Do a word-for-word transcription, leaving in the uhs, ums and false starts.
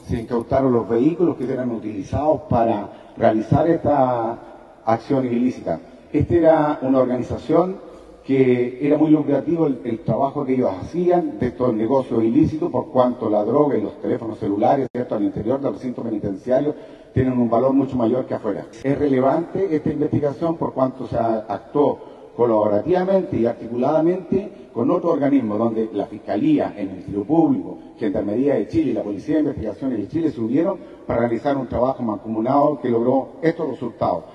se incautaron los vehículos que eran utilizados para realizar esta acción ilícita. Esta era una organización que era muy lucrativo el, el trabajo que ellos hacían de estos negocios ilícitos, por cuanto la droga y los teléfonos celulares, ¿cierto?, al interior del recinto penitenciario tienen un valor mucho mayor que afuera. Es relevante esta investigación por cuanto se actuó colaborativamente y articuladamente con otro organismo, donde la Fiscalía, el Ministerio Público, Gendarmería de Chile y la Policía de Investigaciones de Chile se unieron para realizar un trabajo mancomunado que logró estos resultados.